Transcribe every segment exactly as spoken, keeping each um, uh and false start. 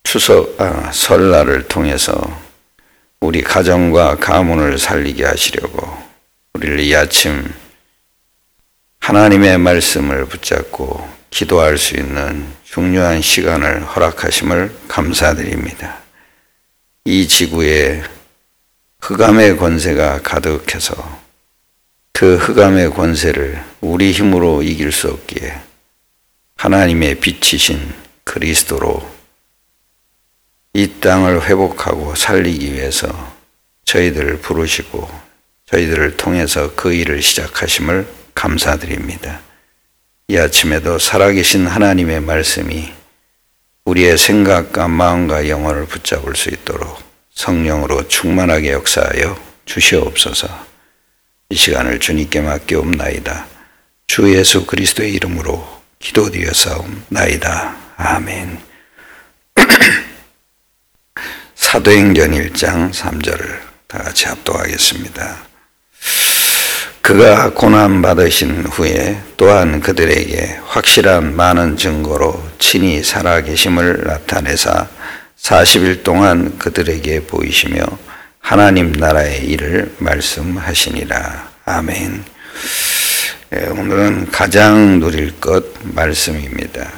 추석, 아, 설날을 통해서 우리 가정과 가문을 살리게 하시려고 우리를 이 아침 하나님의 말씀을 붙잡고 기도할 수 있는 중요한 시간을 허락하심을 감사드립니다. 이 지구에 흑암의 권세가 가득해서 그 흑암의 권세를 우리 힘으로 이길 수 없기에 하나님의 빛이신 그리스도로 이 땅을 회복하고 살리기 위해서 저희들을 부르시고 저희들을 통해서 그 일을 시작하심을 감사드립니다. 이 아침에도 살아계신 하나님의 말씀이 우리의 생각과 마음과 영혼을 붙잡을 수 있도록 성령으로 충만하게 역사하여 주시옵소서. 이 시간을 주님께 맡기옵나이다. 주 예수 그리스도의 이름으로 기도드렸사옵나이다. 아멘. 사도행전 일 장 삼 절을 다 같이 합독하겠습니다. 그가 고난받으신 후에 또한 그들에게 확실한 많은 증거로 친히 살아계심을 나타내사 사십 일 동안 그들에게 보이시며 하나님 나라의 일을 말씀하시니라. 아멘. 네, 오늘은 가장 누릴 것 말씀입니다.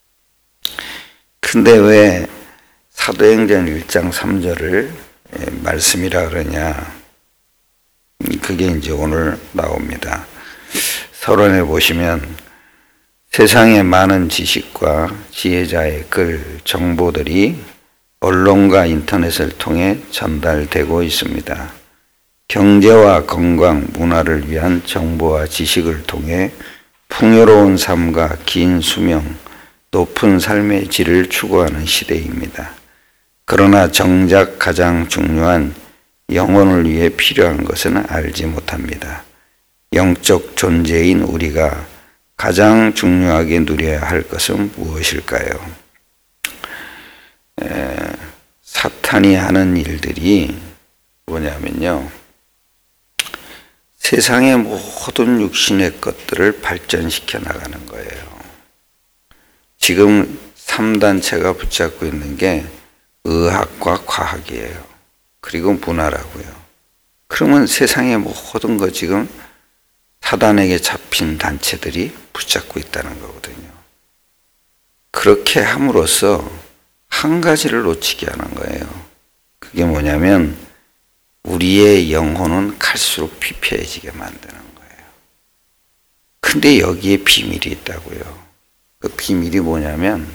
근데 왜 사도행전 일 장 삼 절을 말씀이라 그러냐? 그게 이제 오늘 나옵니다. 서론에 보시면 세상의 많은 지식과 지혜자의 글, 정보들이 언론과 인터넷을 통해 전달되고 있습니다. 경제와 건강, 문화를 위한 정보와 지식을 통해 풍요로운 삶과 긴 수명, 높은 삶의 질을 추구하는 시대입니다. 그러나 정작 가장 중요한 영혼을 위해 필요한 것은 알지 못합니다. 영적 존재인 우리가 가장 중요하게 누려야 할 것은 무엇일까요? 에, 사탄이 하는 일들이 뭐냐면요, 세상의 모든 육신의 것들을 발전시켜 나가는 거예요. 지금 삼 단체가 붙잡고 있는 게 의학과 과학이에요. 그리고 문화라고요. 그러면 세상의 모든 거 지금 사단에게 잡힌 단체들이 붙잡고 있다는 거거든요. 그렇게 함으로써 한 가지를 놓치게 하는 거예요. 그게 뭐냐면 우리의 영혼은 갈수록 피폐해지게 만드는 거예요. 근데 여기에 비밀이 있다고요. 그 비밀이 뭐냐면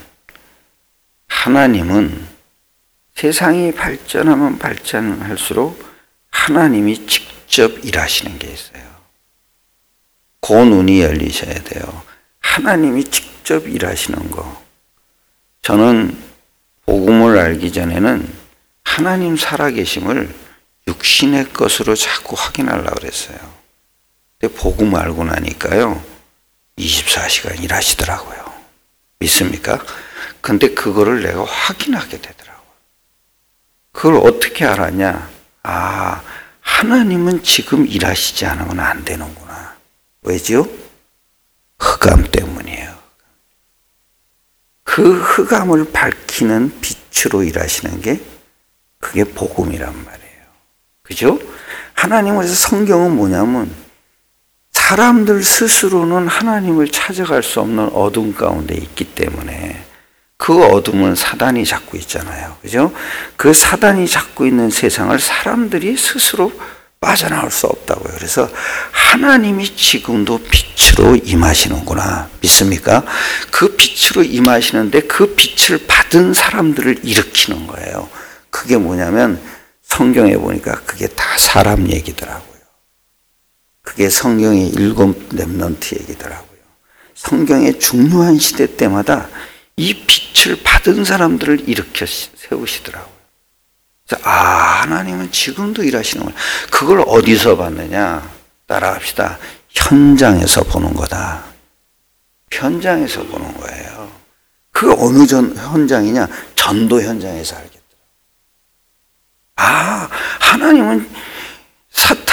하나님은 세상이 발전하면 발전할수록 하나님이 직접 일하시는 게 있어요. 그 눈이 열리셔야 돼요. 하나님이 직접 일하시는 거. 저는 복음을 알기 전에는 하나님 살아계심을 육신의 것으로 자꾸 확인하려고 그랬어요. 근데 복음 알고 나니까요, 이십사 시간 일하시더라고요. 믿습니까? 근데 그거를 내가 확인하게 되더라고요. 그걸 어떻게 알았냐? 아, 하나님은 지금 일하시지 않으면 안 되는구나. 왜죠? 흑암 때문이에요. 그 흑암을 밝히는 빛으로 일하시는 게 그게 복음이란 말이에요. 그죠? 하나님은 성경은 뭐냐면 사람들 스스로는 하나님을 찾아갈 수 없는 어둠 가운데 있기 때문에 그 어둠은 사단이 잡고 있잖아요. 그죠? 그 사단이 잡고 있는 세상을 사람들이 스스로 빠져나올 수 없다고요. 그래서 하나님이 지금도 빛으로 임하시는구나. 믿습니까? 그 빛으로 임하시는데 그 빛을 받은 사람들을 일으키는 거예요. 그게 뭐냐면 성경에 보니까 그게 다 사람 얘기더라고요. 그게 성경의 일곱 렘넌트 얘기더라고요. 성경의 중요한 시대 때마다 이 빛을 받은 사람들을 일으켜 세우시더라고요. 그래서 아, 하나님은 지금도 일하시는구나. 그걸 어디서 봤느냐? 따라합시다. 현장에서 보는 거다. 현장에서 보는 거예요. 그 어느 전 현장이냐? 전도 현장에서 알겠더라고요. 아, 하나님은 사탄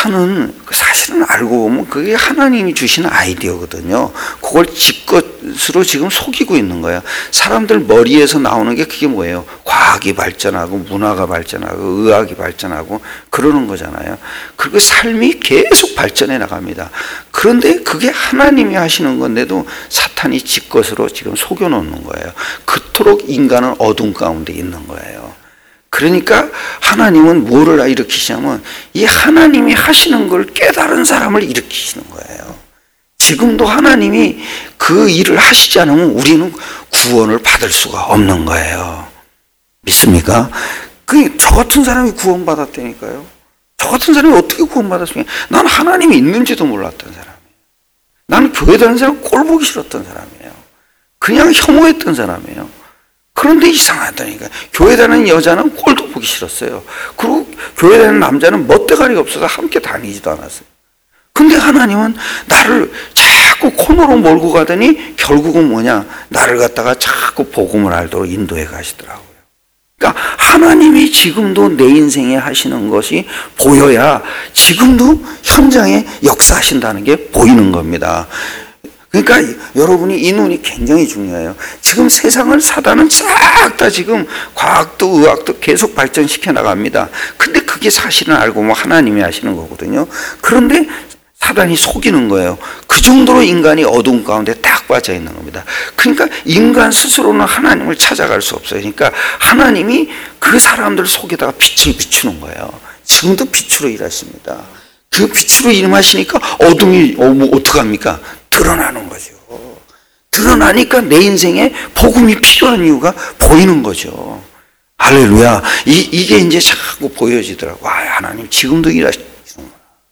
사탄은 사실은 알고 보면 그게 하나님이 주시는 아이디어거든요. 그걸 집것으로 지금 속이고 있는 거예요. 사람들 머리에서 나오는 게 그게 뭐예요? 과학이 발전하고 문화가 발전하고 의학이 발전하고 그러는 거잖아요. 그리고 삶이 계속 발전해 나갑니다. 그런데 그게 하나님이 하시는 건데도 사탄이 집것으로 지금 속여놓는 거예요. 그토록 인간은 어둠 가운데 있는 거예요. 그러니까 하나님은 뭐를 일으키시냐면 이 하나님이 하시는 걸 깨달은 사람을 일으키시는 거예요. 지금도 하나님이 그 일을 하시지 않으면 우리는 구원을 받을 수가 없는 거예요. 믿습니까? 그 저 같은 사람이 구원받았다니까요. 저 같은 사람이 어떻게 구원받았습니까? 난 하나님이 있는지도 몰랐던 사람이에요. 나는 교회 다니는 사람 꼴 보기 싫었던 사람이에요. 그냥 혐오했던 사람이에요. 그런데 이상하다니까. 교회 다니는 여자는 꼴도 보기 싫었어요. 그리고 교회 다니는 남자는 멋대가리가 없어서 함께 다니지도 않았어요. 근데 하나님은 나를 자꾸 코너로 몰고 가더니 결국은 뭐냐? 나를 갖다가 자꾸 복음을 알도록 인도해 가시더라고요. 그러니까 하나님이 지금도 내 인생에 하시는 것이 보여야 지금도 현장에 역사하신다는 게 보이는 겁니다. 그러니까 여러분이 이 눈이 굉장히 중요해요. 지금 세상을 사단은 싹 다 지금 과학도 의학도 계속 발전시켜 나갑니다. 근데 그게 사실은 알고 보면 하나님이 하시는 거거든요. 그런데 사단이 속이는 거예요. 그 정도로 인간이 어두운 가운데 딱 빠져 있는 겁니다. 그러니까 인간 스스로는 하나님을 찾아갈 수 없어요. 그러니까 하나님이 그 사람들 속에다가 빛을 비추는 거예요. 지금도 빛으로 일하십니다. 그 빛으로 일하시니까 어둠이 어, 뭐 어떡합니까? 드러나는 거죠. 드러나니까 내 인생에 복음이 필요한 이유가 보이는 거죠. 할렐루야. 이, 이게 이제 자꾸 보여지더라고. 아, 하나님 지금도 일하시는구나.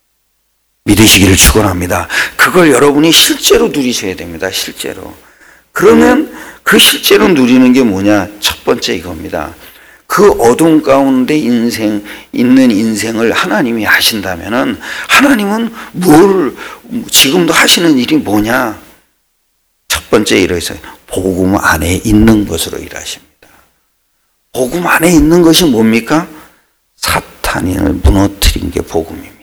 믿으시기를 축원합니다. 그걸 여러분이 실제로 누리셔야 됩니다. 실제로. 그러면 그 실제로 누리는 게 뭐냐? 첫 번째 이겁니다. 그 어둠 가운데 인생, 있는 인생을 하나님이 하신다면은 하나님은 뭘, 지금도 하시는 일이 뭐냐? 첫 번째 이러세요. 복음 안에 있는 것으로 일하십니다. 복음 안에 있는 것이 뭡니까? 사탄을 무너뜨린 게 복음입니다.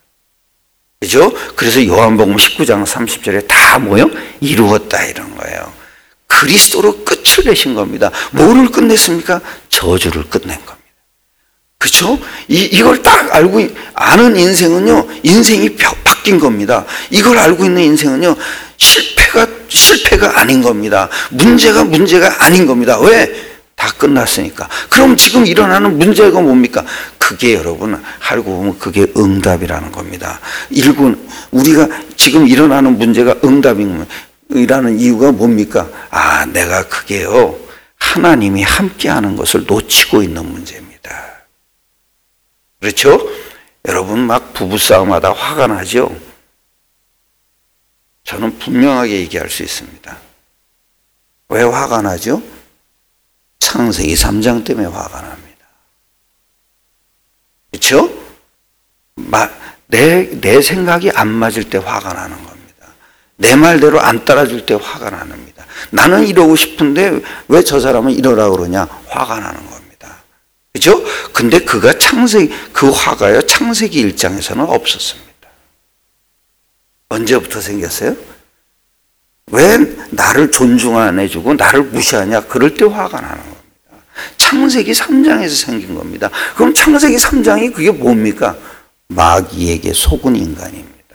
그죠? 그래서 요한복음 십구 장 삼십 절에 다 뭐요? 이루었다 이런 거예요. 그리스도로 끝을 내신 겁니다. 뭐를 끝냈습니까? 저주를 끝낸 겁니다. 그렇죠? 이, 이걸 딱 알고 아는 인생은요, 인생이 바뀐 겁니다. 이걸 알고 있는 인생은요, 실패가 실패가 아닌 겁니다. 문제가 문제가 아닌 겁니다. 왜? 다 끝났으니까. 그럼 지금 일어나는 문제가 뭡니까? 그게 여러분 알고 보면 그게 응답이라는 겁니다. 일군 우리가 지금 일어나는 문제가 응답이라는 이유가 뭡니까? 아, 내가 그게요, 하나님이 함께하는 것을 놓치고 있는 문제입니다. 그렇죠? 여러분 막 부부싸움하다 화가 나죠? 저는 분명하게 얘기할 수 있습니다. 왜 화가 나죠? 창세기 삼 장 때문에 화가 납니다. 그렇죠? 내, 내 생각이 안 맞을 때 화가 나는 겁니다. 내 말대로 안 따라줄 때 화가 납니다. 나는 이러고 싶은데 왜 저 사람은 이러라고 그러냐? 화가 나는 겁니다. 그렇죠? 근데 그가 창세기, 그 화가요, 창세기 일 장에서는 없었습니다. 언제부터 생겼어요? 왜 나를 존중 안 해주고 나를 무시하냐? 그럴 때 화가 나는 겁니다. 창세기 삼 장에서 생긴 겁니다. 그럼 창세기 삼 장이 그게 뭡니까? 마귀에게 속은 인간입니다.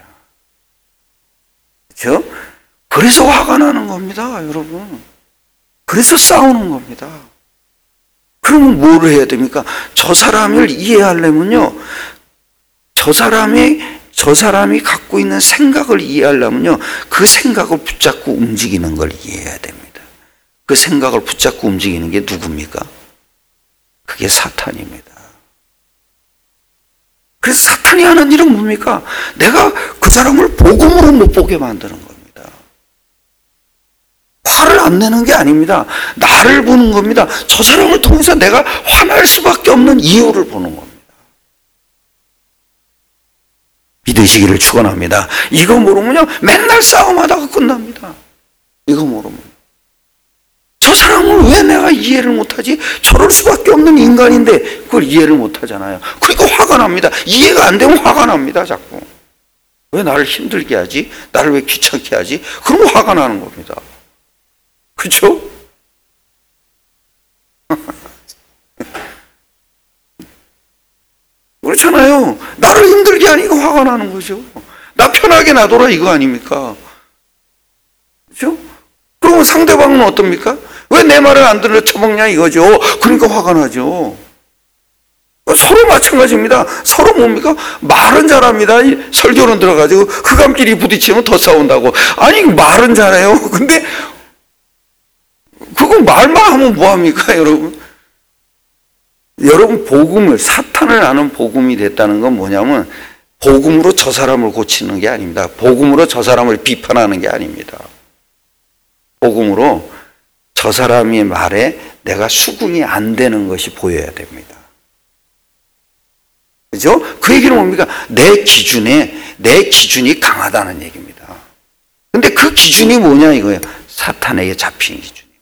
그렇죠? 그래서 화가 나는 겁니다, 여러분. 그래서 싸우는 겁니다. 그러면 뭘 해야 됩니까? 저 사람을 이해하려면요, 저 사람의 저 사람이 갖고 있는 생각을 이해하려면요, 그 생각을 붙잡고 움직이는 걸 이해해야 됩니다. 그 생각을 붙잡고 움직이는 게 누굽니까? 그게 사탄입니다. 그래서 사탄이 하는 일은 뭡니까? 내가 그 사람을 복음으로 못 보게 만드는 겁니다. 화를 안 내는 게 아닙니다. 나를 보는 겁니다. 저 사람을 통해서 내가 화날 수밖에 없는 이유를 보는 겁니다. 믿으시기를 축원합니다. 이거 모르면요, 맨날 싸움하다가 끝납니다. 이거 모르면. 저 저 사람을 왜 내가 이해를 못하지? 저럴 수밖에 없는 인간인데 그걸 이해를 못하잖아요. 그러니까 화가 납니다. 이해가 안 되면 화가 납니다. 자꾸. 왜 나를 힘들게 하지? 나를 왜 귀찮게 하지? 그럼 화가 나는 겁니다. 그렇죠? 그렇잖아요. 나를 힘들게 하니까 화가 나는 거죠. 나 편하게 놔둬라 이거 아닙니까? 그렇죠? 그러면 상대방은 어떻습니까? 왜 내 말을 안 들어 쳐먹냐 이거죠. 그러니까 화가 나죠. 서로 마찬가지입니다. 서로 뭡니까? 말은 잘합니다. 설교는 들어가지고 흑암끼리 부딪히면 더 싸운다고. 아니 말은 잘해요. 근데 그거 말만 하면 뭐합니까 여러분? 여러분 복음을, 사탄을 아는 복음이 됐다는 건 뭐냐면 복음으로 저 사람을 고치는 게 아닙니다. 복음으로 저 사람을 비판하는 게 아닙니다. 복음으로 저 사람의 말에 내가 수긍이 안 되는 것이 보여야 됩니다. 그죠? 그 얘기는 뭡니까? 내 기준에, 내 기준이 강하다는 얘기입니다. 근데 그 기준이 뭐냐 이거예요. 사탄에게 잡힌 기준입니다.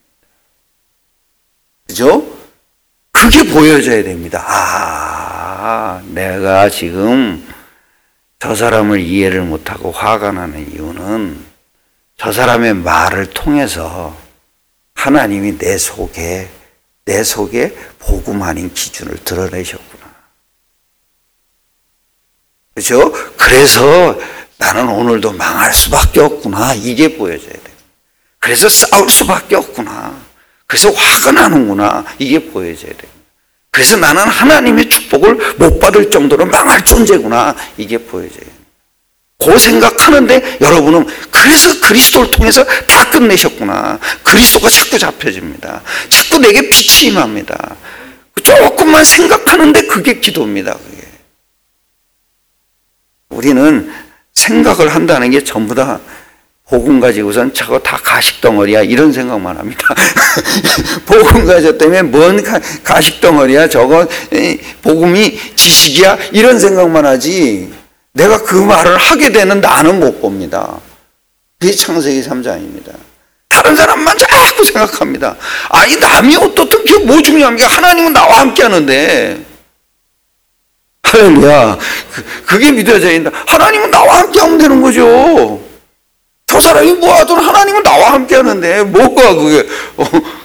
그죠? 그게 보여져야 됩니다. 아, 내가 지금 저 사람을 이해를 못하고 화가 나는 이유는 저 사람의 말을 통해서 하나님이 내 속에, 내 속에 복음 아닌 기준을 드러내셨구나. 그렇죠? 그래서 나는 오늘도 망할 수밖에 없구나. 이게 보여져야 돼요. 그래서 싸울 수밖에 없구나. 그래서 화가 나는구나. 이게 보여져야 돼요. 그래서 나는 하나님의 축복을 못 받을 정도로 망할 존재구나. 이게 보여져요. 그 생각하는데 여러분은 그래서 그리스도를 통해서 다 끝내셨구나. 그리스도가 자꾸 잡혀집니다. 자꾸 내게 빛이 임합니다. 조금만 생각하는데 그게 기도입니다. 그게. 우리는 생각을 한다는 게 전부 다 복음 가지고선 저거 다 가식덩어리야 이런 생각만 합니다. 복음 가졌다며 뭔 가식덩어리야 저거 복음이 지식이야 이런 생각만 하지 내가 그 말을 하게 되는 나는 못 봅니다. 그게 창세기 삼 장입니다. 다른 사람만 자꾸 생각합니다. 아니 남이 어떻든 그게 뭐 중요합니까? 하나님은 나와 함께 하는데 할렐루야. 그게 믿어져야 된다. 하나님은 나와 함께 하면 되는 거죠. 저 사람이 뭐 하든 하나님은 나와 함께 하는데 뭐가 그게 어.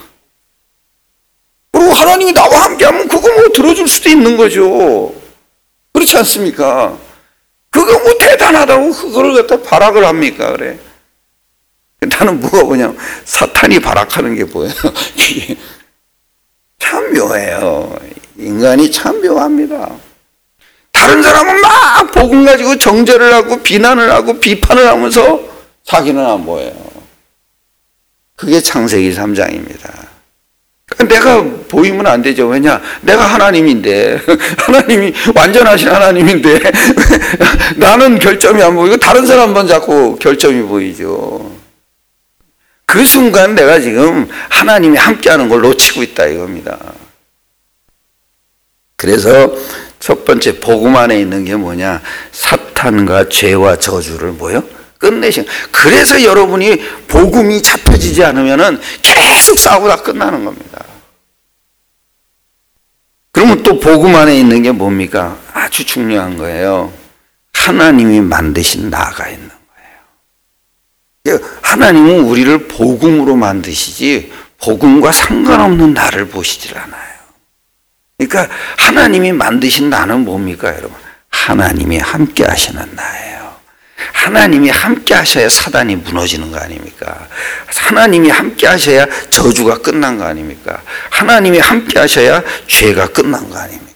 그리고 하나님이 나와 함께 하면 그거 뭐 들어줄 수도 있는 거죠. 그렇지 않습니까? 그거 뭐 대단하다고 그걸 갖다 발악을 합니까? 그래. 나는 뭐가 뭐냐면 사탄이 발악하는 게 뭐예요? 참 묘해요. 인간이 참 묘합니다. 다른 사람은 막 복음 가지고 정죄를 하고 비난을 하고 비판을 하면서 자기는 안 보여요. 그게 창세기 삼 장입니다. 내가 보이면 안 되죠. 왜냐? 내가 하나님인데 하나님이 완전하신 하나님인데 나는 결점이 안 보이고 다른 사람만 자꾸 결점이 보이죠. 그 순간 내가 지금 하나님이 함께하는 걸 놓치고 있다 이겁니다. 그래서 첫 번째 복음 안에 있는 게 뭐냐? 사탄과 죄와 저주를 뭐요? 끝내신. 그래서 여러분이 복음이 잡혀지지 않으면은 계속 싸우다 끝나는 겁니다. 그러면 또 복음 안에 있는 게 뭡니까? 아주 중요한 거예요. 하나님이 만드신 나가 있는 거예요. 하나님은 우리를 복음으로 만드시지 복음과 상관없는 나를 보시질 않아요. 그러니까 하나님이 만드신 나는 뭡니까 여러분? 하나님이 함께 하시는 나예요. 하나님이 함께 하셔야 사단이 무너지는 거 아닙니까? 하나님이 함께 하셔야 저주가 끝난 거 아닙니까? 하나님이 함께 하셔야 죄가 끝난 거 아닙니까?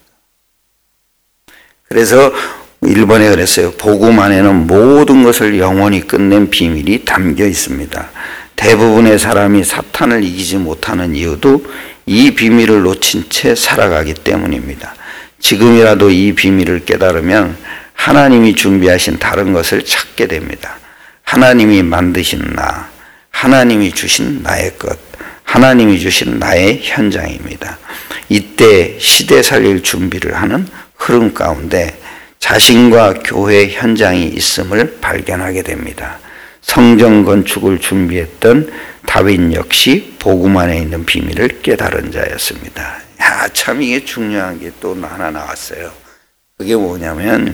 그래서 일 번에 그랬어요. 복음 안에는 모든 것을 영원히 끝낸 비밀이 담겨 있습니다. 대부분의 사람이 사탄을 이기지 못하는 이유도 이 비밀을 놓친 채 살아가기 때문입니다. 지금이라도 이 비밀을 깨달으면 하나님이 준비하신 다른 것을 찾게 됩니다. 하나님이 만드신 나, 하나님이 주신 나의 것, 하나님이 주신 나의 현장입니다. 이때 시대 살릴 준비를 하는 흐름 가운데 자신과 교회 현장이 있음을 발견하게 됩니다. 성전 건축을 준비했던 다윗 역시 복음 안에 있는 비밀을 깨달은 자였습니다. 야, 참 이게 중요한 게 또 하나 나왔어요. 그게 뭐냐면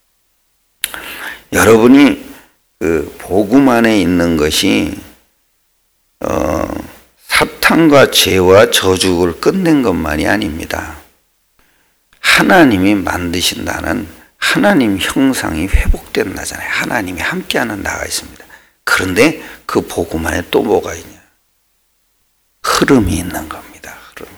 여러분이 그 복음 안에 있는 것이 어, 사탄과 죄와 저주를 끝낸 것만이 아닙니다. 하나님이 만드신다는 하나님 형상이 회복된다잖아요. 하나님이 함께하는 나가 있습니다. 그런데 그 복음 안에 또 뭐가 있냐? 흐름이 있는 겁니다. 흐름.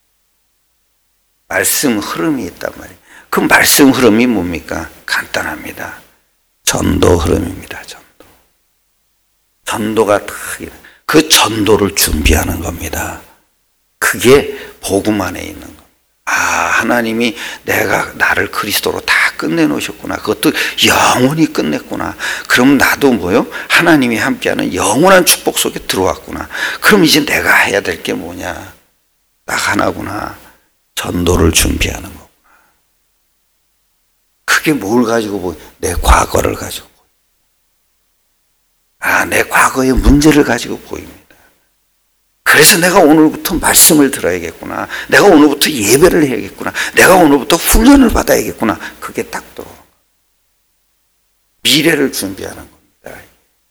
말씀 흐름이 있단 말이에요. 그 말씀 흐름이 뭡니까? 간단합니다. 전도 흐름입니다. 전도. 전도가 그 전도를 준비하는 겁니다. 그게 복음 안에 있는 겁니다. 아, 하나님이 내가 나를 그리스도로 다 끝내놓으셨구나. 그것도 영원히 끝냈구나. 그럼 나도 뭐요? 하나님이 함께하는 영원한 축복 속에 들어왔구나. 그럼 이제 내가 해야 될 게 뭐냐? 딱 하나구나. 전도를 준비하는 거구나. 그게 뭘 가지고 보여? 내 과거를 가지고 보여. 아, 내 과거의 문제를 가지고 보입니다. 그래서 내가 오늘부터 말씀을 들어야겠구나. 내가 오늘부터 예배를 해야겠구나. 내가 오늘부터 훈련을 받아야겠구나. 그게 딱 들어오는 거예요. 미래를 준비하는 겁니다.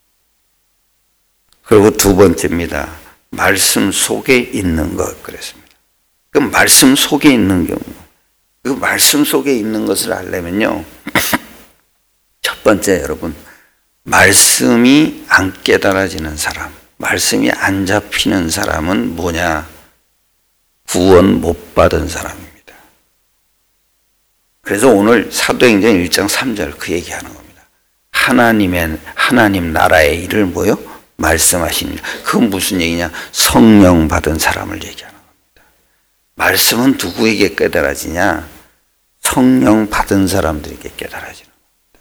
그리고 두 번째입니다. 말씀 속에 있는 것 그랬습니다. 그 말씀 속에 있는 경우, 그 말씀 속에 있는 것을 알려면요. 첫 번째 여러분, 말씀이 안 깨달아지는 사람, 말씀이 안 잡히는 사람은 뭐냐? 구원 못 받은 사람입니다. 그래서 오늘 사도행전 일 장 삼 절 그 얘기하는 겁니다. 하나님의 하나님 나라의 일을 뭐요? 말씀하십니다. 그건 무슨 얘기냐? 성령 받은 사람을 얘기하는 겁니다. 말씀은 누구에게 깨달아지냐? 성령 받은 사람들에게 깨달아지는 겁니다.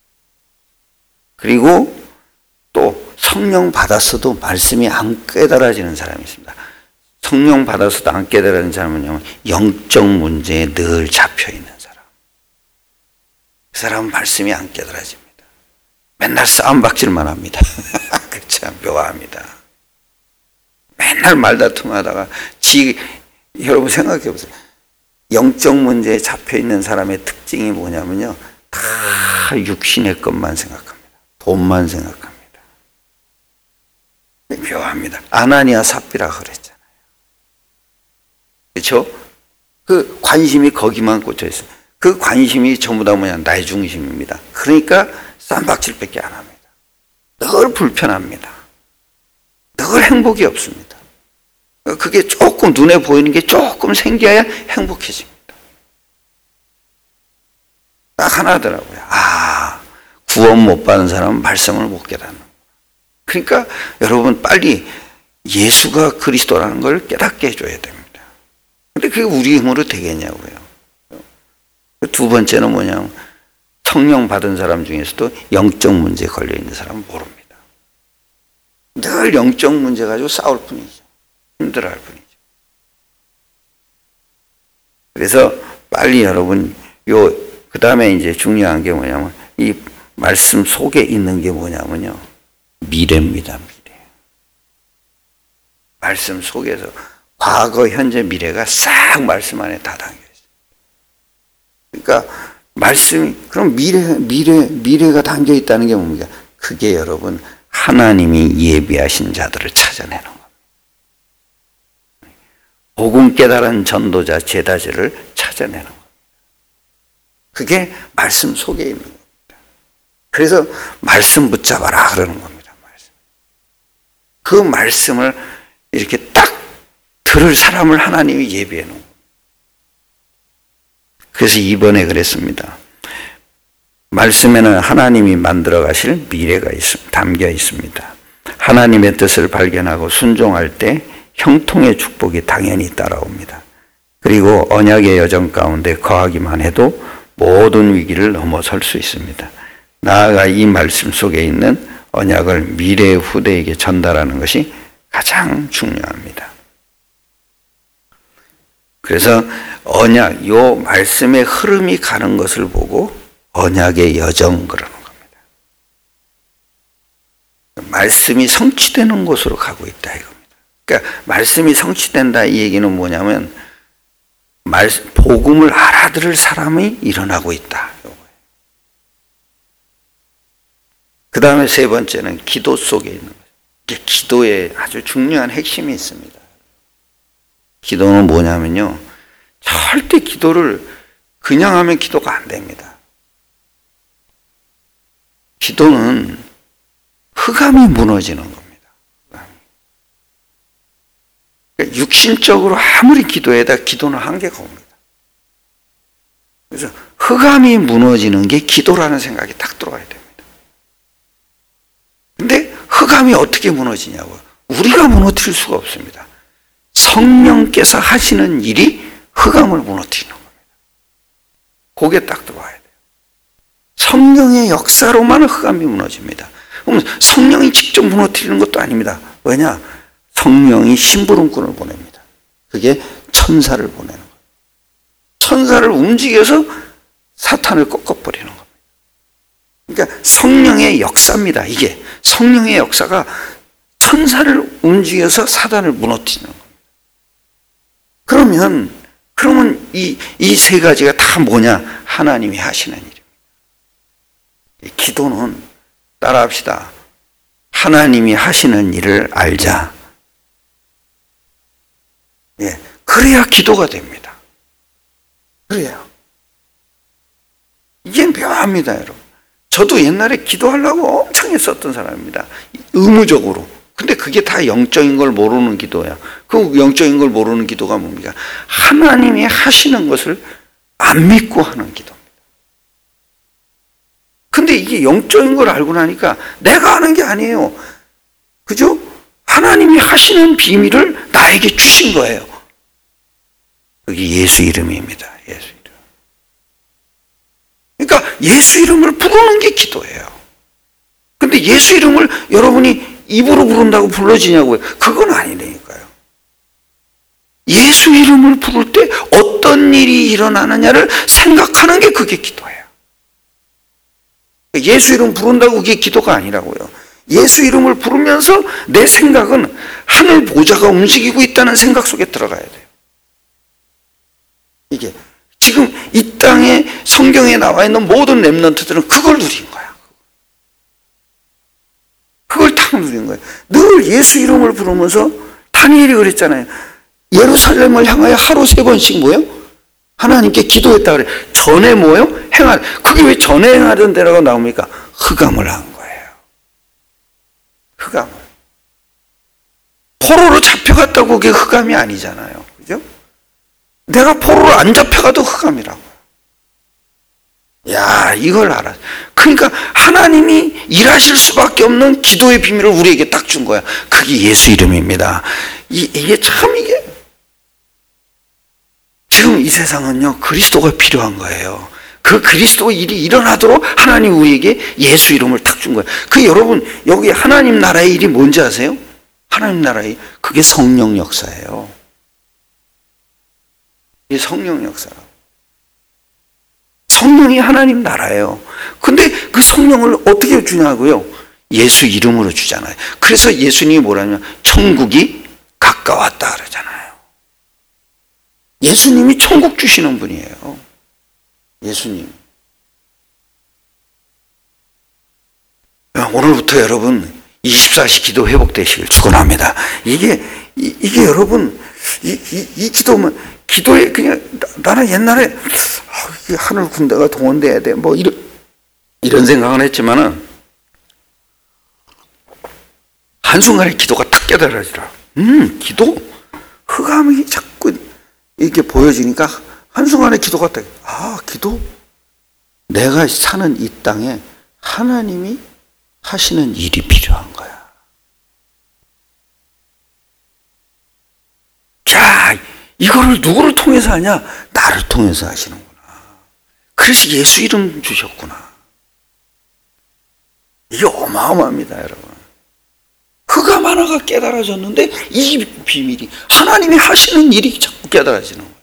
그리고 또 성령 받았어도 말씀이 안 깨달아지는 사람이 있습니다. 성령 받았어도 안 깨달아지는 사람은 영적 문제에 늘 잡혀있는 사람. 그 사람은 말씀이 안 깨달아집니다. 맨날 싸움박질만 합니다. 참 묘합니다. 맨날 말다툼하다가 지 여러분 생각해 보세요. 영적 문제에 잡혀있는 사람의 특징이 뭐냐면요. 다 육신의 것만 생각합니다. 돈만 생각합니다. 묘합니다. 아나니아 삽비라 그랬잖아요. 그렇죠? 그 관심이 거기만 꽂혀 있어요. 그 관심이 전부 다 뭐냐? 나의 중심입니다. 그러니까 쌈박질밖에 안 합니다. 늘 불편합니다. 늘 행복이 없습니다. 그게 조금 눈에 보이는 게 조금 생겨야 행복해집니다. 딱 하나더라고요. 아, 구원 못 받은 사람은 말씀을 못 깨닫는. 그러니까 여러분 빨리 예수가 그리스도라는 걸 깨닫게 해줘야 됩니다. 근데 그게 우리 힘으로 되겠냐고요. 두 번째는 뭐냐면 성령 받은 사람 중에서도 영적 문제에 걸려있는 사람은 모릅니다. 늘 영적 문제 가지고 싸울 뿐이죠. 힘들어할 뿐이죠. 그래서 빨리 여러분 요 그 다음에 이제 중요한 게 뭐냐면 이 말씀 속에 있는 게 뭐냐면요. 미래입니다. 미래. 말씀 속에서 과거, 현재, 미래가 싹 말씀 안에 다 담겨 있어요. 그러니까 말씀이 그럼 미래, 미래, 미래가 담겨 있다는 게 뭡니까? 그게 여러분 하나님이 예비하신 자들을 찾아내는 겁니다. 복음 깨달은 전도자, 제자들을 찾아내는 겁니다. 그게 말씀 속에 있는 겁니다. 그래서 말씀 붙잡아라 그러는 겁니다. 말씀. 그 말씀을 이렇게 딱 들을 사람을 하나님이 예비해 놓은 겁니다. 그래서 이번에 그랬습니다. 말씀에는 하나님이 만들어 가실 미래가 있, 담겨 있습니다. 하나님의 뜻을 발견하고 순종할 때 형통의 축복이 당연히 따라옵니다. 그리고 언약의 여정 가운데 거하기만 해도 모든 위기를 넘어설 수 있습니다. 나아가 이 말씀 속에 있는 언약을 미래의 후대에게 전달하는 것이 가장 중요합니다. 그래서 언약, 요 말씀의 흐름이 가는 것을 보고 언약의 여정 그러는 겁니다. 말씀이 성취되는 곳으로 가고 있다 이겁니다. 그러니까 말씀이 성취된다 이 얘기는 뭐냐면 말, 복음을 알아들을 사람이 일어나고 있다. 그 다음에 세 번째는 기도 속에 있는 거죠. 기도에 아주 중요한 핵심이 있습니다. 기도는 뭐냐면요. 절대 기도를 그냥 하면 기도가 안 됩니다. 기도는 흑암이 무너지는 겁니다. 그러니까 육신적으로 아무리 기도해도 기도는 한계가 옵니다. 그래서 흑암이 무너지는 게 기도라는 생각이 딱 들어와야 됩니다. 근데 흑암이 어떻게 무너지냐고요? 우리가 무너뜨릴 수가 없습니다. 성령께서 하시는 일이 흑암을 무너뜨리는 겁니다. 그게 딱 들어와야 돼요. 성령의 역사로만 흑암이 무너집니다. 그럼 성령이 직접 무너뜨리는 것도 아닙니다. 왜냐? 성령이 심부름꾼을 보냅니다. 그게 천사를 보내는 거예요. 천사를 움직여서 사탄을 꺾어버리는 겁니다. 그러니까 성령의 역사입니다. 이게 성령의 역사가 천사를 움직여서 사단을 무너뜨리는 겁니다. 그러면 그러면 이 이 세 가지가 다 뭐냐? 하나님이 하시는 일입니다. 기도는 따라합시다. 하나님이 하시는 일을 알자. 예, 그래야 기도가 됩니다. 그래요. 이게 묘합니다, 여러분. 저도 옛날에 기도하려고 엄청 했었던 사람입니다. 의무적으로. 근데 그게 다 영적인 걸 모르는 기도야. 그 영적인 걸 모르는 기도가 뭡니까? 하나님이 하시는 것을 안 믿고 하는 기도입니다. 근데 이게 영적인 걸 알고 나니까 내가 하는 게 아니에요. 그죠? 하나님이 하시는 비밀을 나에게 주신 거예요. 그게 예수 이름입니다. 예수 이름. 그러니까 예수 이름을 부르는 게 기도예요. 근데 예수 이름을 여러분이 입으로 부른다고 불러지냐고요? 그건 아니라니까요. 예수 이름을 부를 때 어떤 일이 일어나느냐를 생각하는 게 그게 기도예요. 예수 이름 부른다고 그게 기도가 아니라고요. 예수 이름을 부르면서 내 생각은 하늘 보좌가 움직이고 있다는 생각 속에 들어가야 돼요. 이게 지금 이 땅에 성경에 나와 있는 모든 렘넌트들은 그걸 누린 거야. 그걸 딱 누린 거예요. 늘 예수 이름을 부르면서 다니엘이 그랬잖아요. 예루살렘을 향하여 하루 세 번씩 뭐요? 하나님께 기도했다 그래. 전에 뭐요? 행할. 그게 왜 전에 행하던 데라고 나옵니까? 흑암을 한 거예요. 흑암을. 포로로 잡혀갔다고 그게 흑암이 아니잖아요. 그죠? 내가 포로로 안 잡혀가도 흑암이라고요. 야, 이걸 알아. 그러니까 하나님이 일하실 수밖에 없는 기도의 비밀을 우리에게 딱 준 거야. 그게 예수 이름입니다. 이, 이게 참 이게 지금 이 세상은요, 그리스도가 필요한 거예요. 그 그리스도 일이 일어나도록 하나님 우리에게 예수 이름을 딱 준 거예요. 그 여러분, 여기 하나님 나라의 일이 뭔지 아세요? 하나님 나라의, 그게 성령 역사예요. 이게 성령 역사라고. 성령이 하나님 나라예요. 근데 그 성령을 어떻게 주냐고요? 예수 이름으로 주잖아요. 그래서 예수님이 뭐라냐면 천국이 가까웠다 그러잖아요. 예수님이 천국 주시는 분이에요. 예수님. 오늘부터 여러분 이십사 시 기도 회복되시길 축원합니다. 이게 이, 이게 여러분 이, 이, 이 기도면 기도에 그냥 나는 옛날에 아, 하늘 군대가 동원돼야 돼 뭐 이런 이런 생각은 했지만은 한순간에 기도가 탁 깨달아지라. 음 기도 흑암이 자꾸 이렇게 보여지니까 한순간에 기도가 딱 아 기도 내가 사는 이 땅에 하나님이 하시는 일이 필요한 거야. 자, 이거를 누구를 통해서 하냐? 나를 통해서 하시는구나. 그래서 예수 이름 주셨구나. 이게 어마어마합니다, 여러분. 흑암 하나가 깨달아졌는데 이 비밀이 하나님이 하시는 일이 자꾸 깨달아지는 거예요.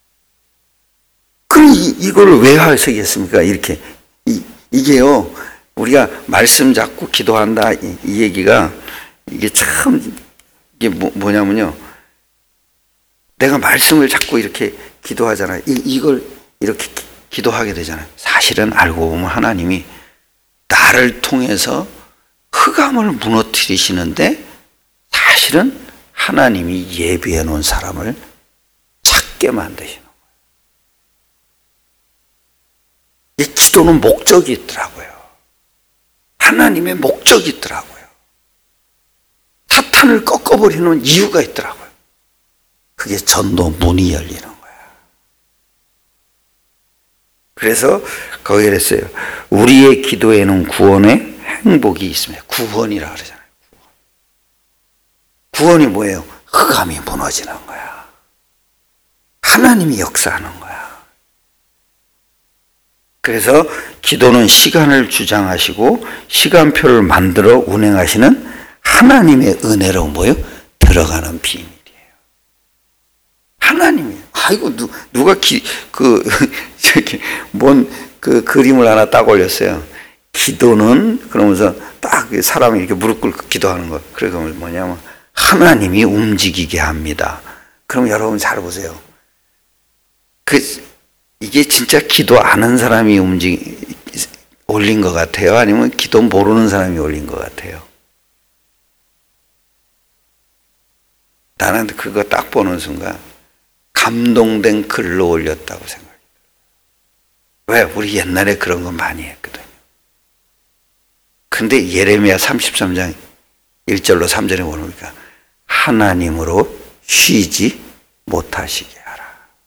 그럼 이, 이걸 왜 하시겠습니까? 이렇게 이, 이게요. 우리가 말씀 잡고 기도한다 이, 이 얘기가 이게 참 이게 뭐, 뭐냐면요. 내가 말씀을 잡고 이렇게 기도하잖아요. 이, 이걸 이렇게 기, 기도하게 되잖아요. 사실은 알고 보면 하나님이 나를 통해서 흑암을 무너뜨리시는데 사실은 하나님이 예비해 놓은 사람을 찾게 만드시는 거예요. 이 기도는 목적이 있더라고요. 하나님의 목적이 있더라고요. 사탄을 꺾어버리는 이유가 있더라고요. 그게 전도 문이 열리는 거야. 그래서 거기에 그랬어요. 우리의 기도에는 구원의 행복이 있습니다. 구원이라 그러잖아요. 구원. 구원이 뭐예요? 흑암이 무너지는 거야. 하나님이 역사하는 거야. 그래서 기도는 시간을 주장하시고 시간표를 만들어 운행하시는 하나님의 은혜로 뭐예요? 들어가는 비밀이에요. 하나님이 아이고 누, 누가 기, 그 저기 뭔 그 그림을 하나 딱 올렸어요. 기도는 그러면서 딱 사람이 이렇게 무릎 꿇고 기도하는 거. 그래서 뭐냐면 하나님이 움직이게 합니다. 그럼 여러분 잘 보세요. 그 이게 진짜 기도 아는 사람이 움직 올린 것 같아요? 아니면 기도 모르는 사람이 올린 것 같아요? 나는 그거 딱 보는 순간 감동된 글로 올렸다고 생각해요. 왜? 우리 옛날에 그런 거 많이 했거든요. 근데 예레미야 삼십삼 장 일 절로 삼 절에 보니까 하나님으로 쉬지 못하시게 하라.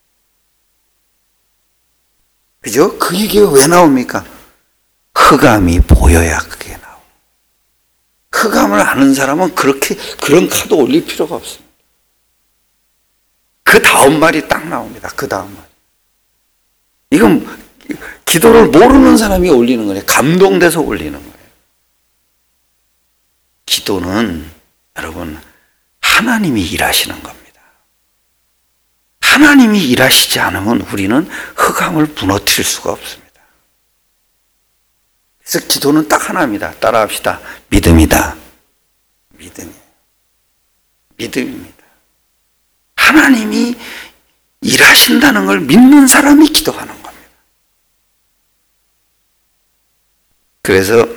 그죠? 그 얘기가 왜 나옵니까? 흑암이 보여야 그게 나오고. 흑암을 아는 사람은 그렇게 그런 카드 올릴 필요가 없습니다. 그 다음 말이 딱 나옵니다. 그 다음 말. 이건 기도를 모르는 사람이 올리는 거예요. 감동돼서 올리는 거예요. 기도는 여러분 하나님이 일하시는 겁니다. 하나님이 일하시지 않으면 우리는 흑암을 무너뜨릴 수가 없습니다. 그래서 기도는 딱 하나입니다. 따라합시다. 믿음이다. 믿음이에요. 믿음입니다. 하나님이 일하신다는 걸 믿는 사람이 기도하는 겁니다. 그래서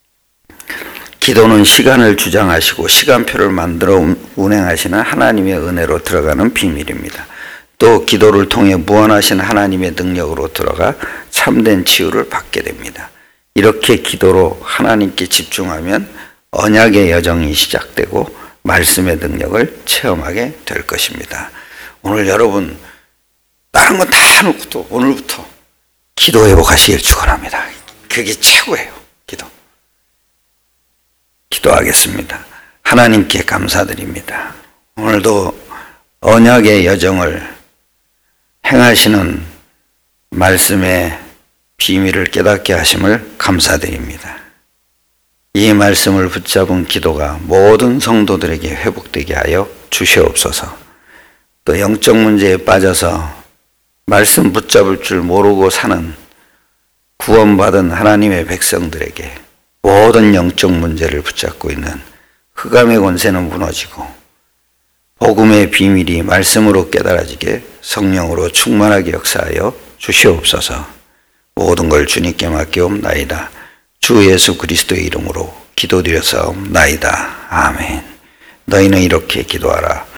기도는 시간을 주장하시고 시간표를 만들어 운행하시는 하나님의 은혜로 들어가는 비밀입니다. 또 기도를 통해 무한하신 하나님의 능력으로 들어가 참된 치유를 받게 됩니다. 이렇게 기도로 하나님께 집중하면 언약의 여정이 시작되고 말씀의 능력을 체험하게 될 것입니다. 오늘 여러분 다른 건 다 놓고 오늘부터 기도 회복하시길 축원합니다. 그게 최고예요. 기도. 기도하겠습니다. 하나님께 감사드립니다. 오늘도 언약의 여정을 행하시는 말씀의 비밀을 깨닫게 하심을 감사드립니다. 이 말씀을 붙잡은 기도가 모든 성도들에게 회복되게 하여 주시옵소서. 또 영적 문제에 빠져서 말씀 붙잡을 줄 모르고 사는 구원받은 하나님의 백성들에게 모든 영적 문제를 붙잡고 있는 흑암의 권세는 무너지고 복음의 비밀이 말씀으로 깨달아지게 성령으로 충만하게 역사하여 주시옵소서. 모든 걸 주님께 맡기옵나이다. 주 예수 그리스도의 이름으로 기도드렸사옵나이다. 아멘. 너희는 이렇게 기도하라.